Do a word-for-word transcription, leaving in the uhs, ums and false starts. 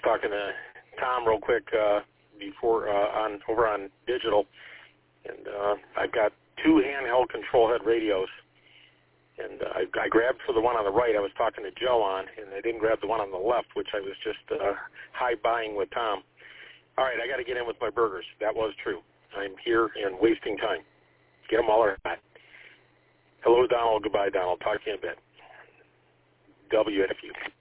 talking to Tom real quick uh, before uh, on over on digital, and uh, I've got two handheld control head radios, and uh, I, I grabbed for the one on the right I was talking to Joe on, and I didn't grab the one on the left, which I was just uh, high buying with Tom. All right, I got to get in with my burgers. That was true. I'm here and wasting time. Get them all or not. Hello, Donald. Goodbye, Donald. Talk to you in a bit. W F U.